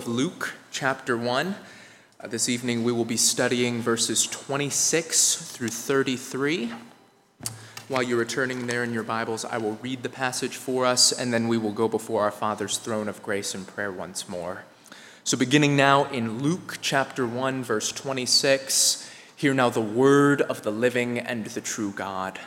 of Luke, chapter 1. This evening we will be studying verses 26 through 33. While you're returning there in your Bibles, I will read the passage for us, and then we will go before our Father's throne of grace in prayer once more. So beginning now in Luke, chapter 1, verse 26, hear now the word of the living and the true God.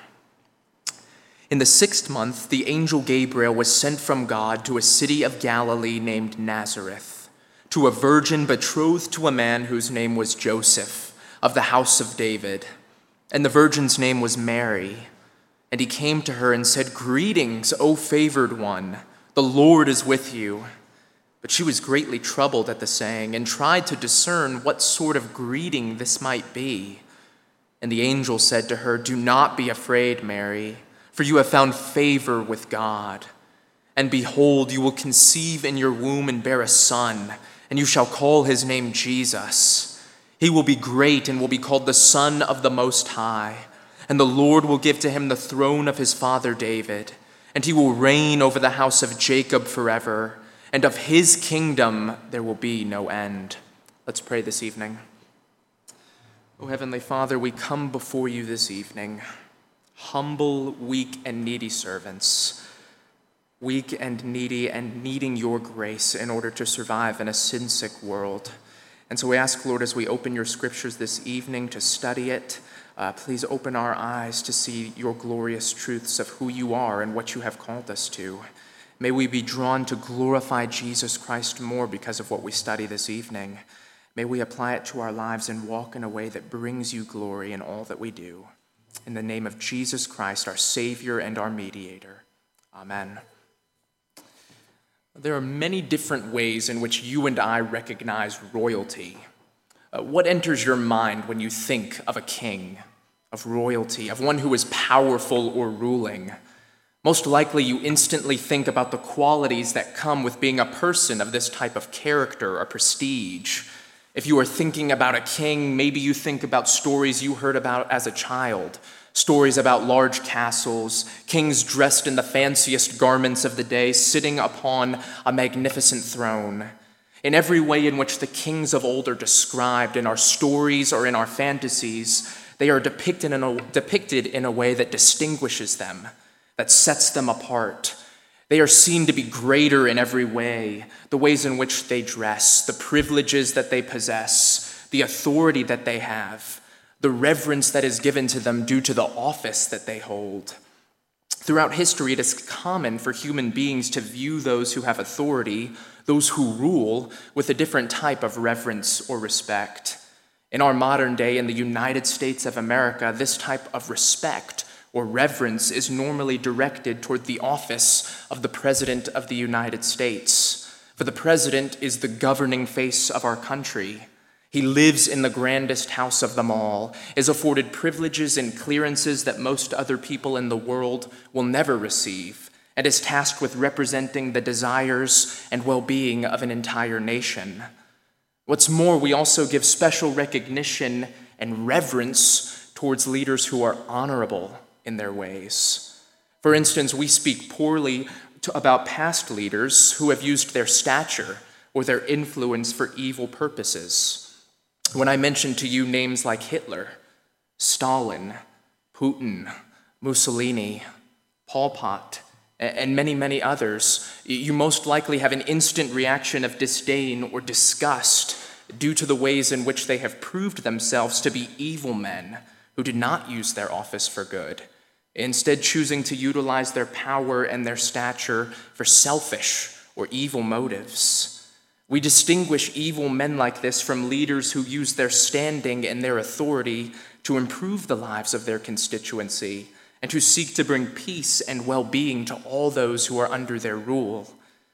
In the 6th month, the angel Gabriel was sent from God to a city of Galilee named Nazareth, to a virgin betrothed to a man whose name was Joseph, of the house of David. And the virgin's name was Mary. And he came to her and said, "Greetings, O favored one, the Lord is with you." But she was greatly troubled at the saying and tried to discern what sort of greeting this might be. And the angel said to her, "Do not be afraid, Mary, for you have found favor with God. And behold, you will conceive in your womb and bear a son, and you shall call his name Jesus. He will be great and will be called the Son of the Most High. And the Lord will give to him the throne of his father David, and he will reign over the house of Jacob forever, and of his kingdom there will be no end." Let's pray this evening. O Heavenly Father, we come before you this evening, humble, weak, and needy servants, weak and needy and needing your grace in order to survive in a sin-sick world. And so we ask, Lord, as we open your scriptures this evening to study it, please open our eyes to see your glorious truths of who you are and what you have called us to. May we be drawn to glorify Jesus Christ more because of what we study this evening. May we apply it to our lives and walk in a way that brings you glory in all that we do. In the name of Jesus Christ, our Savior and our Mediator. Amen. There are many different ways in which you and I recognize royalty. What enters your mind when you think of a king, of royalty, of one who is powerful or ruling? Most likely you instantly think about the qualities that come with being a person of this type of character or prestige. If you are thinking about a king, maybe you think about stories you heard about as a child, stories about large castles, kings dressed in the fanciest garments of the day, sitting upon a magnificent throne. In every way in which the kings of old are described in our stories or in our fantasies, they are depicted in a way that distinguishes them, that sets them apart. They are seen to be greater in every way, the ways in which they dress, the privileges that they possess, the authority that they have, the reverence that is given to them due to the office that they hold. Throughout history, it is common for human beings to view those who have authority, those who rule, with a different type of reverence or respect. In our modern day, in the United States of America, this type of respect or reverence is normally directed toward the office of the President of the United States. For the President is the governing face of our country. He lives in the grandest house of them all, is afforded privileges and clearances that most other people in the world will never receive, and is tasked with representing the desires and well-being of an entire nation. What's more, we also give special recognition and reverence towards leaders who are honorable in their ways. For instance, we speak poorly about past leaders who have used their stature or their influence for evil purposes. When I mention to you names like Hitler, Stalin, Putin, Mussolini, Pol Pot, and many, many others, you most likely have an instant reaction of disdain or disgust due to the ways in which they have proved themselves to be evil men who did not use their office for good, instead choosing to utilize their power and their stature for selfish or evil motives. We distinguish evil men like this from leaders who use their standing and their authority to improve the lives of their constituency and who seek to bring peace and well-being to all those who are under their rule.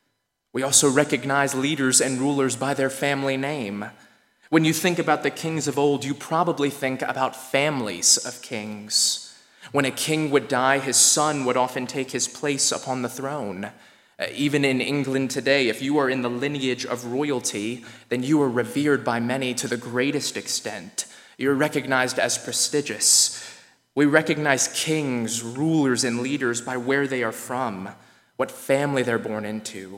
We also recognize leaders and rulers by their family name. When you think about the kings of old, you probably think about families of kings. When a king would die, his son would often take his place upon the throne. Even in England today, if you are in the lineage of royalty, then you are revered by many to the greatest extent. You're recognized as prestigious. We recognize kings, rulers, and leaders by where they are from, what family they're born into.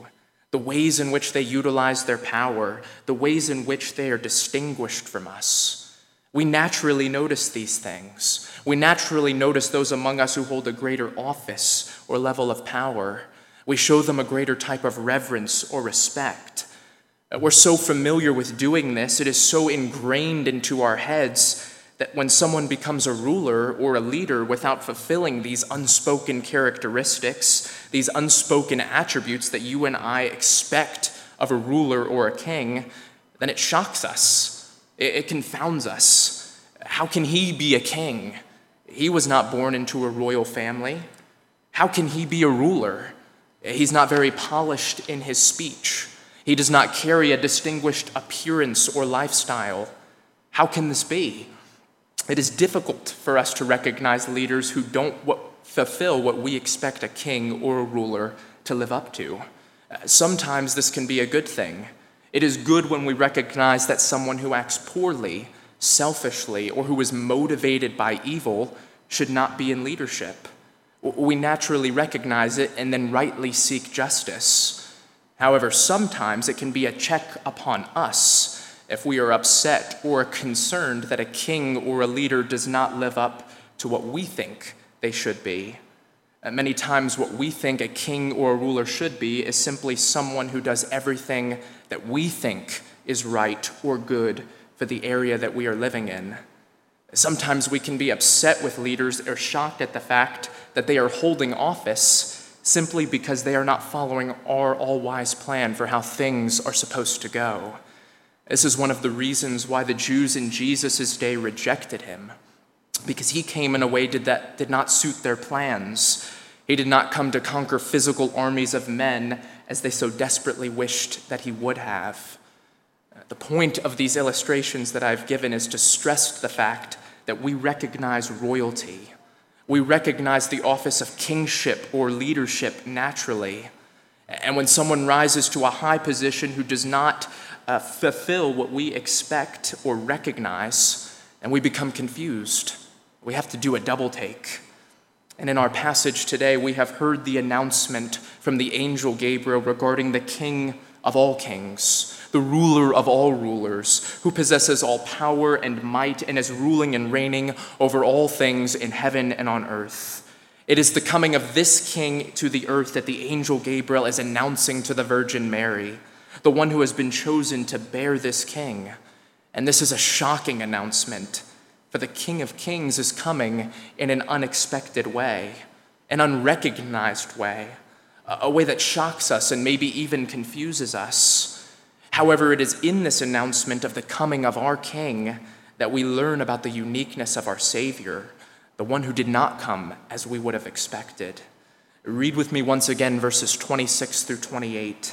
the ways in which they utilize their power, the ways in which they are distinguished from us. We naturally notice these things. We naturally notice those among us who hold a greater office or level of power. We show them a greater type of reverence or respect. We're so familiar with doing this, it is so ingrained into our heads that when someone becomes a ruler or a leader without fulfilling these unspoken characteristics, these unspoken attributes that you and I expect of a ruler or a king, then it shocks us. It confounds us. How can he be a king? He was not born into a royal family. How can he be a ruler? He's not very polished in his speech. He does not carry a distinguished appearance or lifestyle. How can this be? It is difficult for us to recognize leaders who don't fulfill what we expect a king or a ruler to live up to. Sometimes this can be a good thing. It is good when we recognize that someone who acts poorly, selfishly, or who is motivated by evil should not be in leadership. We naturally recognize it and then rightly seek justice. However, sometimes it can be a check upon us if we are upset or concerned that a king or a leader does not live up to what we think they should be. Many times what we think a king or a ruler should be is simply someone who does everything that we think is right or good for the area that we are living in. Sometimes we can be upset with leaders or shocked at the fact that they are holding office simply because they are not following our all-wise plan for how things are supposed to go. This is one of the reasons why the Jews in Jesus' day rejected him, because he came in a way that did not suit their plans. He did not come to conquer physical armies of men as they so desperately wished that he would have. The point of these illustrations that I've given is to stress the fact that we recognize royalty. We recognize the office of kingship or leadership naturally. And when someone rises to a high position who does not fulfill what we expect or recognize, and we become confused, we have to do a double take. And in our passage today, we have heard the announcement from the angel Gabriel regarding the King of all kings, the ruler of all rulers, who possesses all power and might and is ruling and reigning over all things in heaven and on earth. It is the coming of this king to the earth that the angel Gabriel is announcing to the Virgin Mary, the one who has been chosen to bear this king. And this is a shocking announcement, for the King of Kings is coming in an unexpected way, an unrecognized way, a way that shocks us and maybe even confuses us. However, it is in this announcement of the coming of our King that we learn about the uniqueness of our Savior, the one who did not come as we would have expected. Read with me once again verses 26 through 28.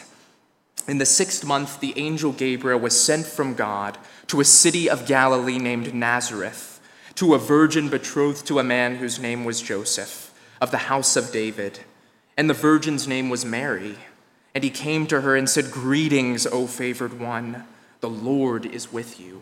In the 6th month, the angel Gabriel was sent from God to a city of Galilee named Nazareth, to a virgin betrothed to a man whose name was Joseph, of the house of David. And the virgin's name was Mary. And he came to her and said, "Greetings, O favored one, the Lord is with you."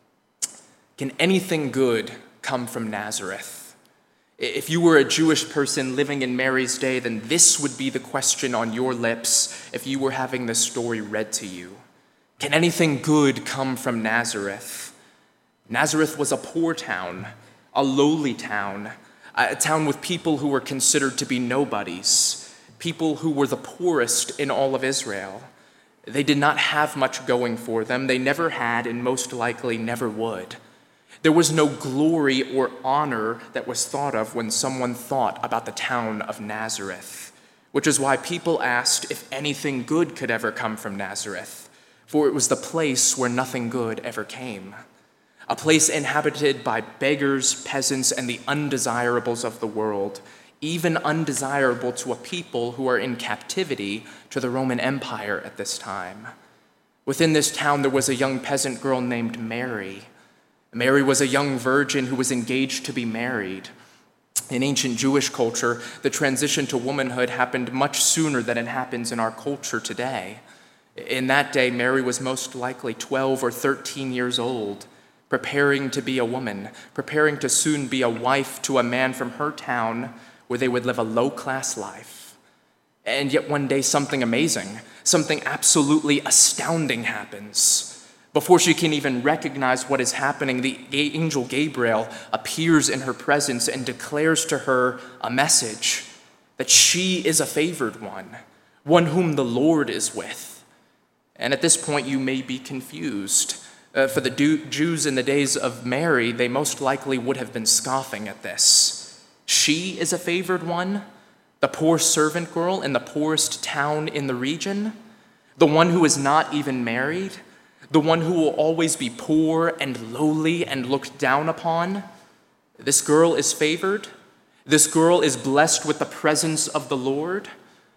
Can anything good come from Nazareth? If you were a Jewish person living in Mary's day, then this would be the question on your lips if you were having this story read to you. Can anything good come from Nazareth? Nazareth was a poor town, a lowly town, a town with people who were considered to be nobodies, people who were the poorest in all of Israel. They did not have much going for them. They never had and most likely never would. There was no glory or honor that was thought of when someone thought about the town of Nazareth, which is why people asked if anything good could ever come from Nazareth, for it was the place where nothing good ever came, a place inhabited by beggars, peasants, and the undesirables of the world, even undesirable to a people who are in captivity to the Roman Empire at this time. Within this town, there was a young peasant girl named Mary. Mary was a young virgin who was engaged to be married. In ancient Jewish culture, the transition to womanhood happened much sooner than it happens in our culture today. In that day, Mary was most likely 12 or 13 years old, preparing to be a woman, preparing to soon be a wife to a man from her town where they would live a low-class life. And yet one day something amazing, something absolutely astounding happens. Before she can even recognize what is happening, the angel Gabriel appears in her presence and declares to her a message that she is a favored one whom the Lord is with. And at this point, you may be confused. For the Jews in the days of Mary, they most likely would have been scoffing at this. She is a favored one? The poor servant girl in the poorest town in the region? The one who is not even married? The one who will always be poor and lowly and looked down upon? This girl is favored? This girl is blessed with the presence of the Lord?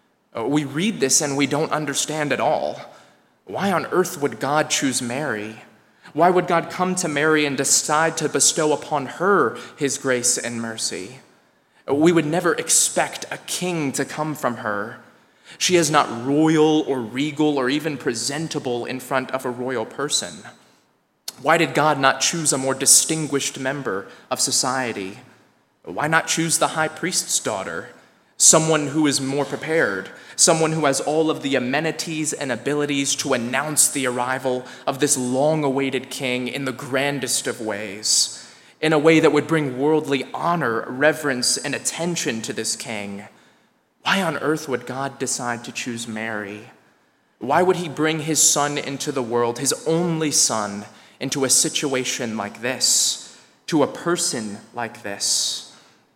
We read this and we don't understand at all. Why on earth would God choose Mary? Why would God come to Mary and decide to bestow upon her his grace and mercy? We would never expect a king to come from her. She is not royal or regal or even presentable in front of a royal person. Why did God not choose a more distinguished member of society? Why not choose the high priest's daughter, someone who is more prepared, someone who has all of the amenities and abilities to announce the arrival of this long-awaited king in the grandest of ways, in a way that would bring worldly honor, reverence, and attention to this king? Why on earth would God decide to choose Mary? Why would he bring his son into the world, his only son, into a situation like this, to a person like this?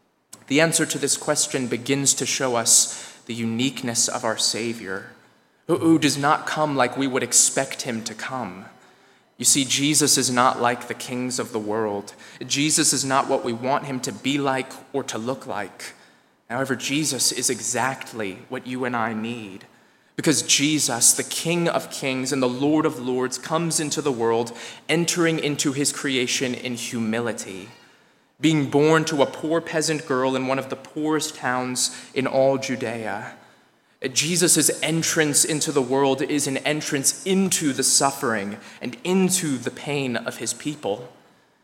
The answer to this question begins to show us the uniqueness of our Savior, who does not come like we would expect him to come. You see, Jesus is not like the kings of the world. Jesus is not what we want him to be like or to look like. However, Jesus is exactly what you and I need, because Jesus, the King of Kings and the Lord of Lords, comes into the world, entering into his creation in humility, being born to a poor peasant girl in one of the poorest towns in all Judea. Jesus' entrance into the world is an entrance into the suffering and into the pain of his people.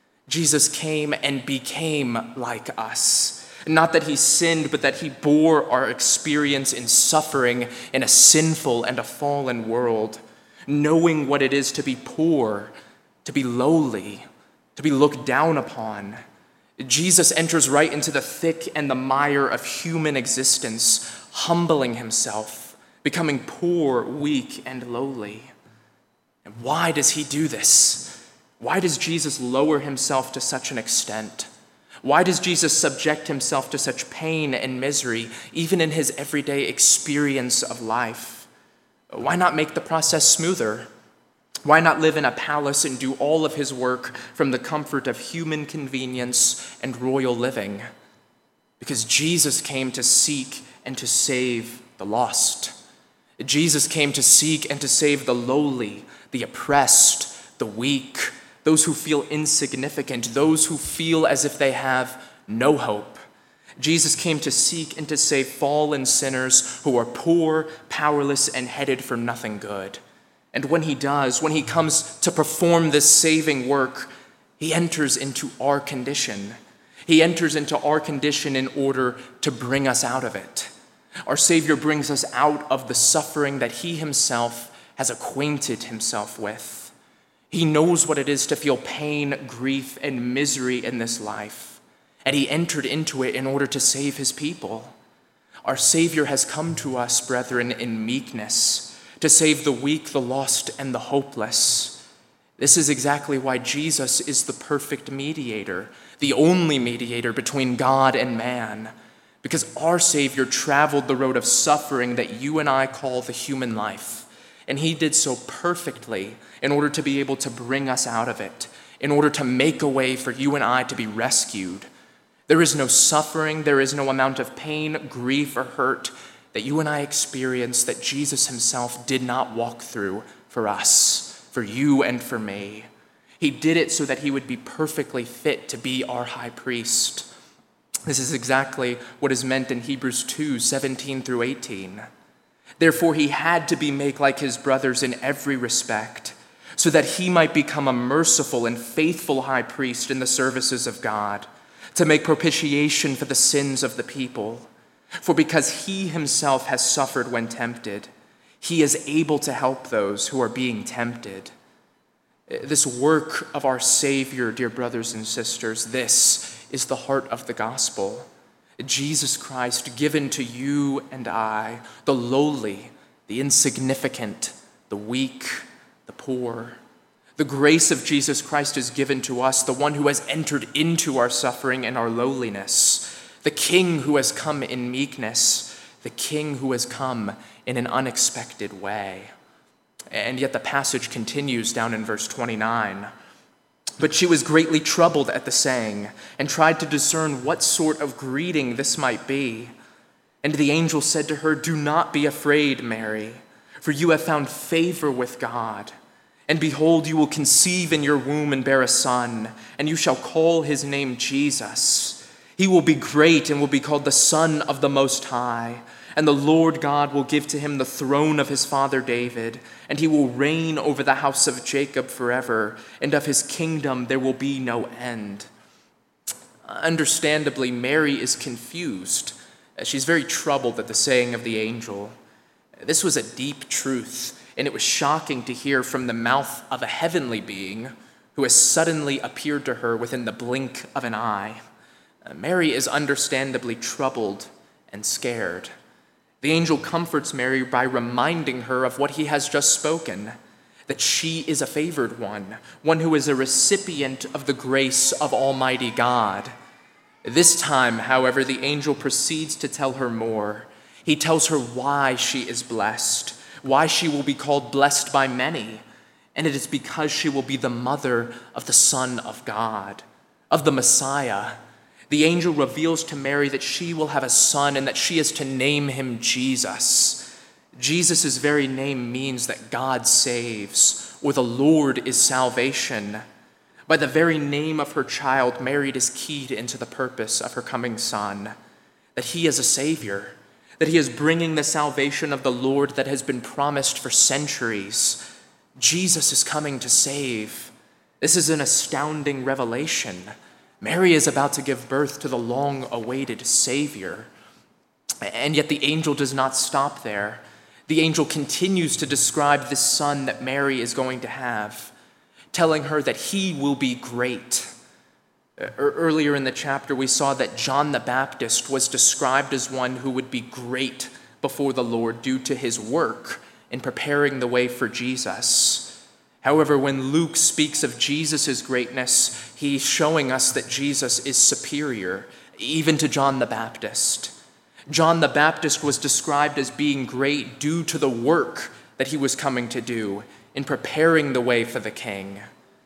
Jesus came and became like us. Not that he sinned, but that he bore our experience in suffering in a sinful and a fallen world, knowing what it is to be poor, to be lowly, to be looked down upon. Jesus enters right into the thick and the mire of human existence, humbling himself, becoming poor, weak, and lowly. And why does he do this? Why does Jesus lower himself to such an extent? Why does Jesus subject himself to such pain and misery, even in his everyday experience of life? Why not make the process smoother? Why not live in a palace and do all of his work from the comfort of human convenience and royal living? Because Jesus came to seek and to save the lost. Jesus came to seek and to save the lowly, the oppressed, the weak, those who feel insignificant, those who feel as if they have no hope. Jesus came to seek and to save fallen sinners who are poor, powerless, and headed for nothing good. And when he does, when he comes to perform this saving work, he enters into our condition. He enters into our condition in order to bring us out of it. Our Savior brings us out of the suffering that he himself has acquainted himself with. He knows what it is to feel pain, grief, and misery in this life, and he entered into it in order to save his people. Our Savior has come to us, brethren, in meekness, to save the weak, the lost, and the hopeless. This is exactly why Jesus is the perfect mediator, the only mediator between God and man, because our Savior traveled the road of suffering that you and I call the human life. And he did so perfectly in order to be able to bring us out of it, in order to make a way for you and I to be rescued. There is no suffering, there is no amount of pain, grief, or hurt that you and I experience that Jesus himself did not walk through for us, for you and for me. He did it so that he would be perfectly fit to be our high priest. This is exactly what is meant in Hebrews 2:17 through 18. Therefore, he had to be made like his brothers in every respect, so that he might become a merciful and faithful high priest in the services of God, to make propitiation for the sins of the people. For because he himself has suffered when tempted, he is able to help those who are being tempted. This work of our Savior, dear brothers and sisters, this is the heart of the gospel. Jesus Christ given to you and I, the lowly, the insignificant, the weak, the poor. The grace of Jesus Christ is given to us, the one who has entered into our suffering and our lowliness, the King who has come in meekness, the King who has come in an unexpected way. And yet the passage continues down in verse 29. But she was greatly troubled at the saying, and tried to discern what sort of greeting this might be. And the angel said to her, "Do not be afraid, Mary, for you have found favor with God. And behold, you will conceive in your womb and bear a son, and you shall call his name Jesus. He will be great and will be called the Son of the Most High. And the Lord God will give to him the throne of his father David, and he will reign over the house of Jacob forever, and of his kingdom there will be no end." Understandably, Mary is confused. She's very troubled at the saying of the angel. This was a deep truth, and it was shocking to hear from the mouth of a heavenly being who has suddenly appeared to her within the blink of an eye. Mary is understandably troubled and scared. The angel comforts Mary by reminding her of what he has just spoken, that she is a favored one who is a recipient of the grace of Almighty God. This time, however, the angel proceeds to tell her more. He tells her why she is blessed, why she will be called blessed by many, and it is because she will be the mother of the Son of God, of the Messiah. The angel reveals to Mary that she will have a son and that she is to name him Jesus. Jesus' very name means that God saves, or the Lord is salvation. By the very name of her child, Mary is keyed into the purpose of her coming son, that he is a savior, that he is bringing the salvation of the Lord that has been promised for centuries. Jesus is coming to save. This is an astounding revelation. Mary is about to give birth to the long-awaited Savior. And yet the angel does not stop there. The angel continues to describe this son that Mary is going to have, telling her that he will be great. Earlier in the chapter, we saw that John the Baptist was described as one who would be great before the Lord due to his work in preparing the way for Jesus. However, when Luke speaks of Jesus' greatness, he's showing us that Jesus is superior, even to John the Baptist. John the Baptist was described as being great due to the work that he was coming to do in preparing the way for the King.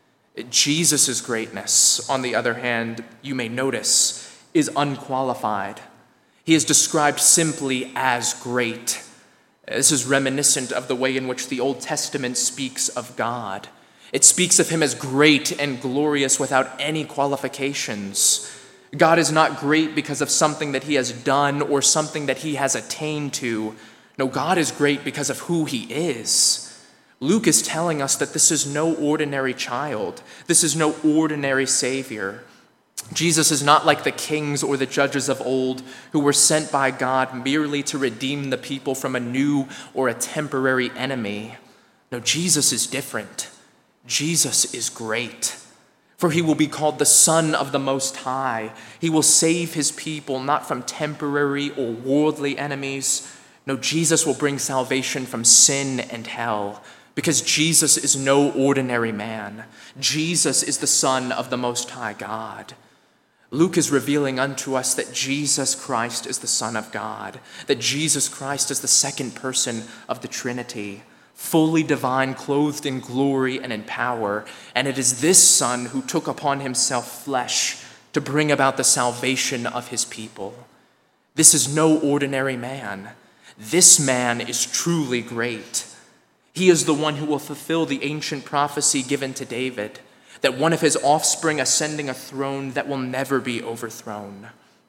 Jesus' greatness, on the other hand, you may notice, is unqualified. He is described simply as great. This is reminiscent of the way in which the Old Testament speaks of God. It speaks of him as great and glorious without any qualifications. God is not great because of something that he has done or something that he has attained to. No, God is great because of who he is. Luke is telling us that this is no ordinary child. This is no ordinary Savior. Jesus is not like the kings or the judges of old who were sent by God merely to redeem the people from a new or a temporary enemy. No, Jesus is different. Jesus is great. For he will be called the Son of the Most High. He will save his people not from temporary or worldly enemies. No, Jesus will bring salvation from sin and hell, because Jesus is no ordinary man. Jesus is the Son of the Most High God. Luke is revealing unto us that Jesus Christ is the Son of God, that Jesus Christ is the second person of the Trinity, fully divine, clothed in glory and in power. And it is this Son who took upon himself flesh to bring about the salvation of his people. This is no ordinary man. This man is truly great. He is the one who will fulfill the ancient prophecy given to David, that one of his offspring ascending a throne that will never be overthrown.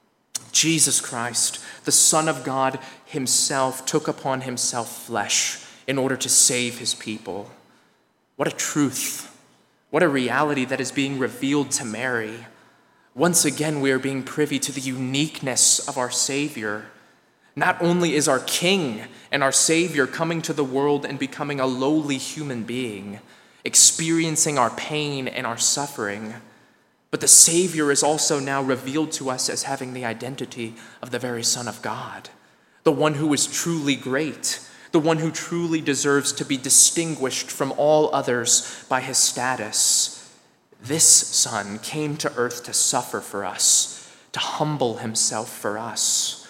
Jesus Christ, the Son of God himself, took upon himself flesh in order to save his people. What a truth. What a reality that is being revealed to Mary. Once again, we are being privy to the uniqueness of our Savior. Not only is our King and our Savior coming to the world and becoming a lowly human being, experiencing our pain and our suffering, but the Savior is also now revealed to us as having the identity of the very Son of God, the one who is truly great, the one who truly deserves to be distinguished from all others by his status. This Son came to earth to suffer for us, to humble himself for us.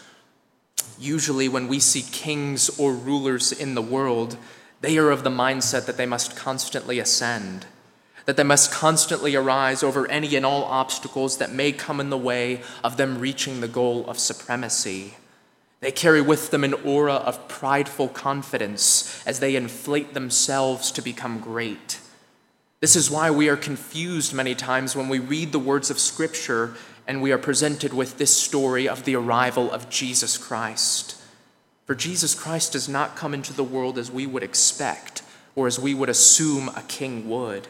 Usually when we see kings or rulers in the world, they are of the mindset that they must constantly ascend, that they must constantly arise over any and all obstacles that may come in the way of them reaching the goal of supremacy. They carry with them an aura of prideful confidence as they inflate themselves to become great. This is why we are confused many times when we read the words of Scripture and we are presented with this story of the arrival of Jesus Christ. For Jesus Christ does not come into the world as we would expect or as we would assume a king would.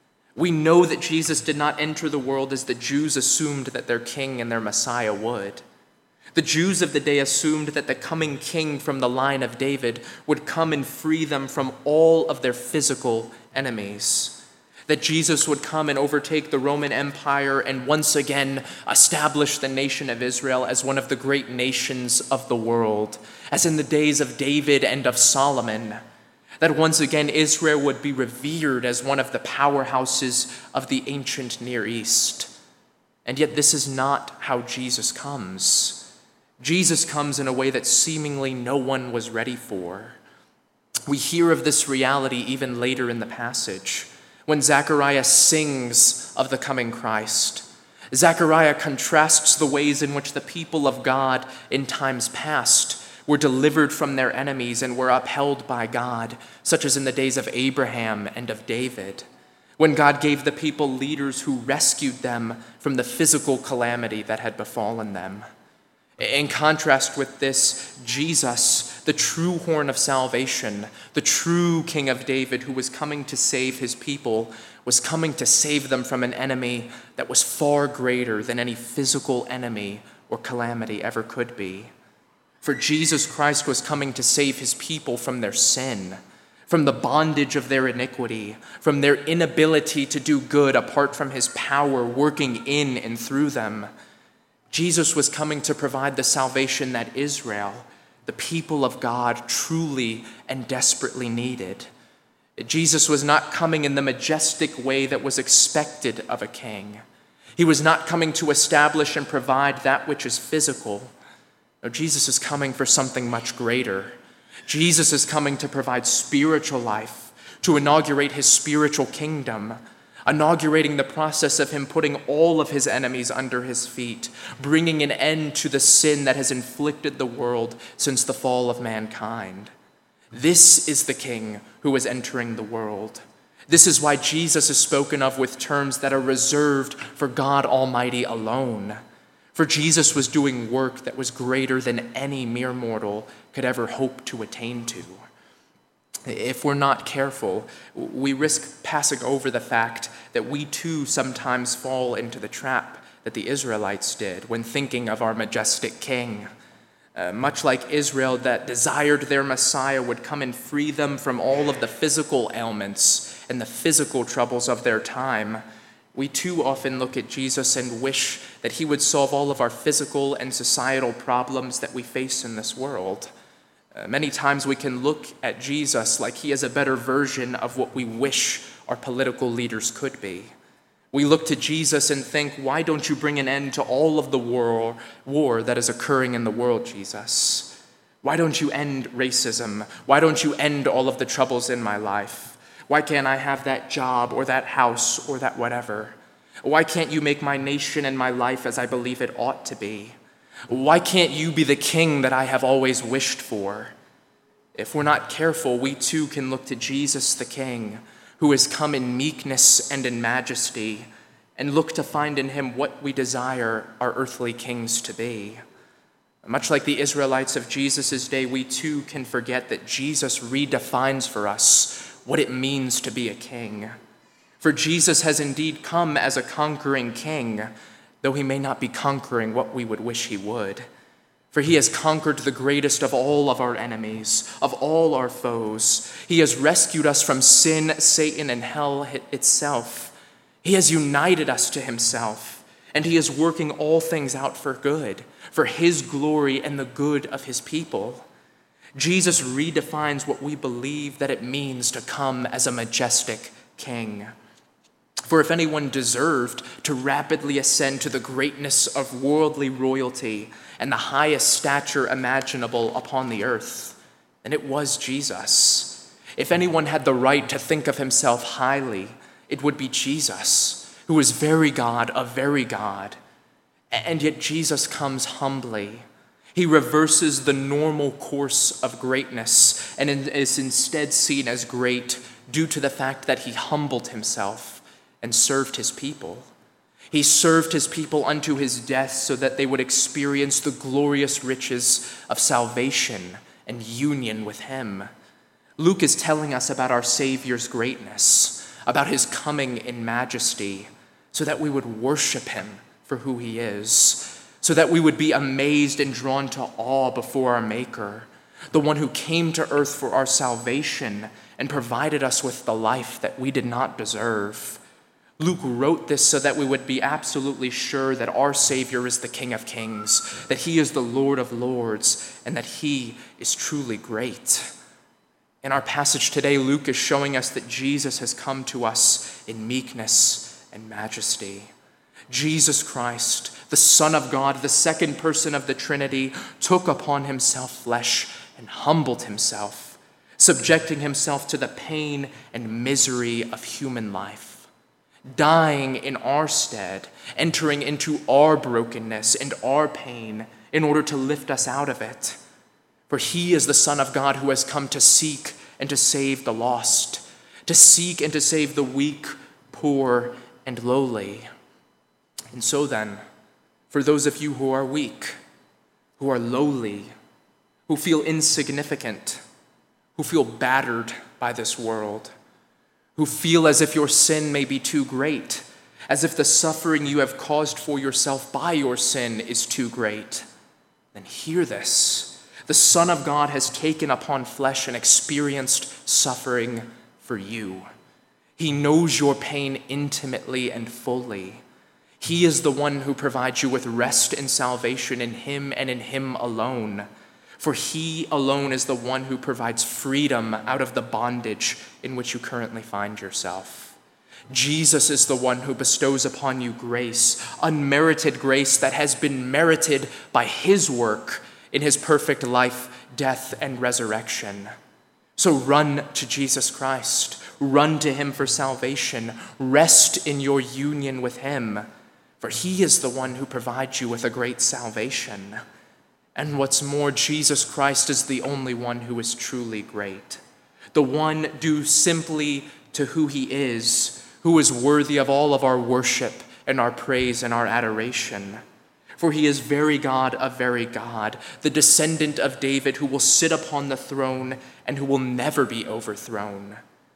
We know that Jesus did not enter the world as the Jews assumed that their king and their Messiah would. The Jews of the day assumed that the coming king from the line of David would come and free them from all of their physical enemies, that Jesus would come and overtake the Roman Empire and once again establish the nation of Israel as one of the great nations of the world, as in the days of David and of Solomon, that once again Israel would be revered as one of the powerhouses of the ancient Near East. And yet this is not how Jesus comes. Jesus comes in a way that seemingly no one was ready for. We hear of this reality even later in the passage, when Zechariah sings of the coming Christ. Zechariah contrasts the ways in which the people of God in times past were delivered from their enemies and were upheld by God, such as in the days of Abraham and of David, when God gave the people leaders who rescued them from the physical calamity that had befallen them. In contrast with this, Jesus, the true horn of salvation, the true King of David who was coming to save his people, was coming to save them from an enemy that was far greater than any physical enemy or calamity ever could be. For Jesus Christ was coming to save his people from their sin, from the bondage of their iniquity, from their inability to do good apart from his power working in and through them. Jesus was coming to provide the salvation that Israel, the people of God, truly and desperately needed. Jesus was not coming in the majestic way that was expected of a king. He was not coming to establish and provide that which is physical. No, Jesus is coming for something much greater. Jesus is coming to provide spiritual life, to inaugurate his spiritual kingdom, inaugurating the process of him putting all of his enemies under his feet, bringing an end to the sin that has inflicted the world since the fall of mankind. This is the King who is entering the world. This is why Jesus is spoken of with terms that are reserved for God Almighty alone. For Jesus was doing work that was greater than any mere mortal could ever hope to attain to. If we're not careful, we risk passing over the fact that we too sometimes fall into the trap that the Israelites did when thinking of our majestic King. Much like Israel that desired their Messiah would come and free them from all of the physical ailments and the physical troubles of their time, we too often look at Jesus and wish that he would solve all of our physical and societal problems that we face in this world. Many times we can look at Jesus like he is a better version of what we wish our political leaders could be. We look to Jesus and think, why don't you bring an end to all of the war that is occurring in the world, Jesus? Why don't you end racism? Why don't you end all of the troubles in my life? Why can't I have that job or that house or that whatever? Why can't you make my nation and my life as I believe it ought to be? Why can't you be the king that I have always wished for? If we're not careful, we too can look to Jesus the King, who has come in meekness and in majesty, and look to find in him what we desire our earthly kings to be. Much like the Israelites of Jesus' day, we too can forget that Jesus redefines for us what it means to be a king. For Jesus has indeed come as a conquering king, though he may not be conquering what we would wish he would. For he has conquered the greatest of all of our enemies, of all our foes. He has rescued us from sin, Satan, and hell itself. He has united us to himself, and he is working all things out for good, for his glory and the good of his people. Jesus redefines what we believe that it means to come as a majestic king. For if anyone deserved to rapidly ascend to the greatness of worldly royalty and the highest stature imaginable upon the earth, then it was Jesus. If anyone had the right to think of himself highly, it would be Jesus, who is very God of very God. And yet Jesus comes humbly. He reverses the normal course of greatness and is instead seen as great due to the fact that he humbled himself and served his people. He served his people unto his death so that they would experience the glorious riches of salvation and union with him. Luke is telling us about our Savior's greatness, about his coming in majesty, so that we would worship him for who he is, so that we would be amazed and drawn to awe before our Maker, the one who came to earth for our salvation and provided us with the life that we did not deserve. Luke wrote this so that we would be absolutely sure that our Savior is the King of Kings, that he is the Lord of Lords, and that he is truly great. In our passage today, Luke is showing us that Jesus has come to us in meekness and majesty. Jesus Christ, the Son of God, the second person of the Trinity, took upon himself flesh and humbled himself, subjecting himself to the pain and misery of human life, dying in our stead, entering into our brokenness and our pain in order to lift us out of it. For he is the Son of God who has come to seek and to save the lost, to seek and to save the weak, poor, and lowly. And so then, for those of you who are weak, who are lowly, who feel insignificant, who feel battered by this world, who feel as if your sin may be too great, as if the suffering you have caused for yourself by your sin is too great, then hear this. The Son of God has taken upon flesh and experienced suffering for you. He knows your pain intimately and fully. He is the one who provides you with rest and salvation in him and in him alone. For he alone is the one who provides freedom out of the bondage in which you currently find yourself. Jesus is the one who bestows upon you grace, unmerited grace that has been merited by his work in his perfect life, death, and resurrection. So run to Jesus Christ. Run to him for salvation. Rest in your union with him, for he is the one who provides you with a great salvation. And what's more, Jesus Christ is the only one who is truly great, the one due simply to who he is, who is worthy of all of our worship and our praise and our adoration. For he is very God of very God, the descendant of David who will sit upon the throne and who will never be overthrown.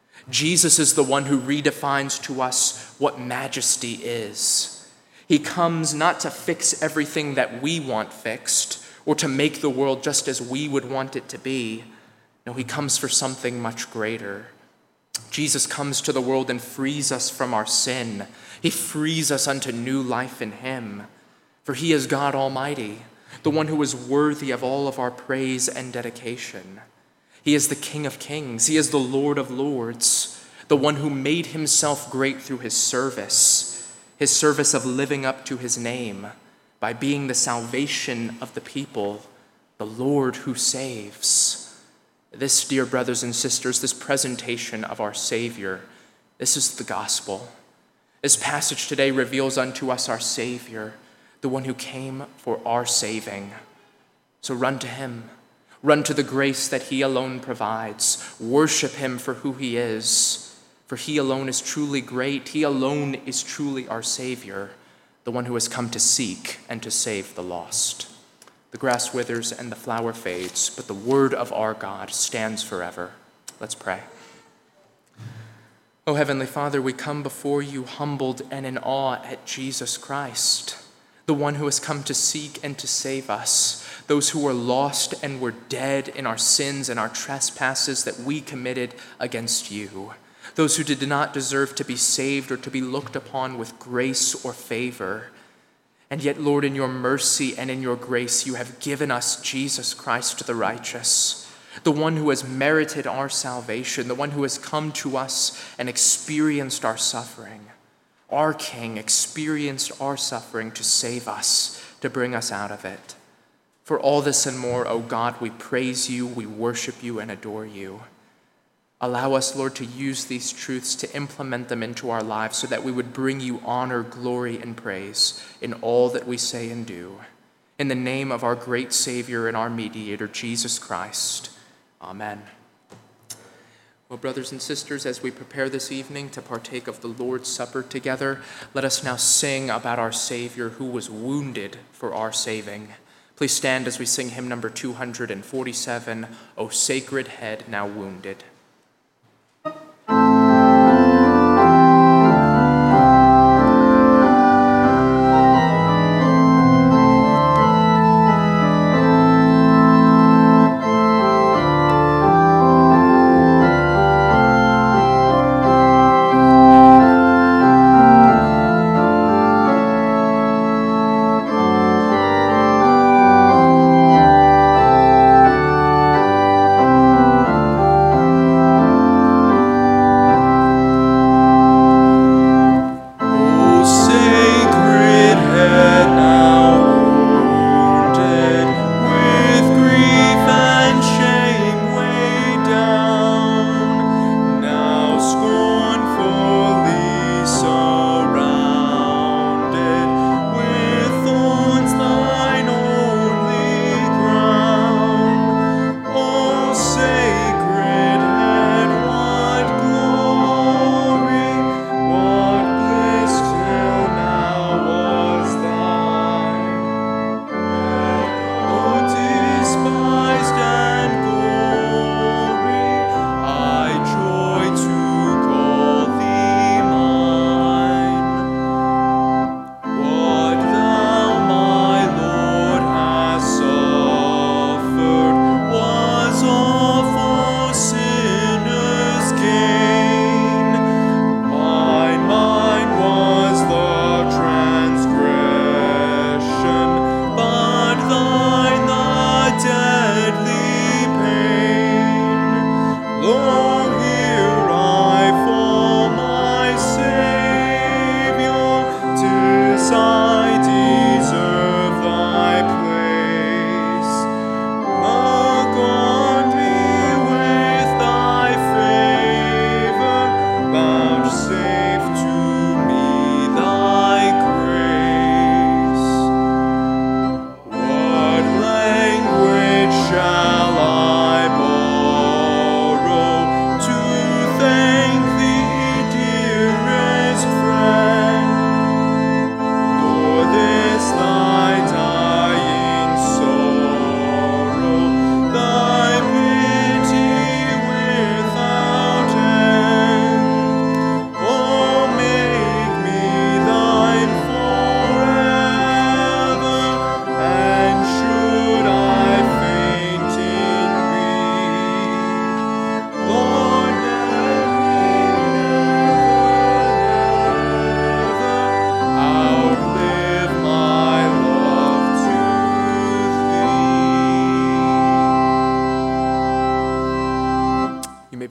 Jesus is the one who redefines to us what majesty is. He comes not to fix everything that we want fixed, or to make the world just as we would want it to be. No, he comes for something much greater. Jesus comes to the world and frees us from our sin. He frees us unto new life in him. For he is God Almighty, the one who is worthy of all of our praise and dedication. He is the King of Kings. He is the Lord of Lords, the one who made himself great through his service of living up to his name, by being the salvation of the people, the Lord who saves. This, dear brothers and sisters, this presentation of our Savior, this is the gospel. This passage today reveals unto us our Savior, the one who came for our saving. So run to him. Run to the grace that he alone provides. Worship him for who he is, for he alone is truly great. He alone is truly our Savior, the one who has come to seek and to save the lost. The grass withers and the flower fades, but the word of our God stands forever. Let's pray. O Heavenly Father, we come before you humbled and in awe at Jesus Christ, the one who has come to seek and to save us, those who were lost and were dead in our sins and our trespasses that we committed against you, those who did not deserve to be saved or to be looked upon with grace or favor. And yet, Lord, in your mercy and in your grace, you have given us Jesus Christ the righteous, the one who has merited our salvation, the one who has come to us and experienced our suffering. Our King experienced our suffering to save us, to bring us out of it. For all this and more, O God, we praise you, we worship you, and adore you. Allow us, Lord, to use these truths, to implement them into our lives so that we would bring you honor, glory, and praise in all that we say and do. In the name of our great Savior and our mediator, Jesus Christ. Amen. Well, brothers and sisters, as we prepare this evening to partake of the Lord's Supper together, let us now sing about our Savior who was wounded for our saving. Please stand as we sing hymn number 247, O Sacred Head Now Wounded.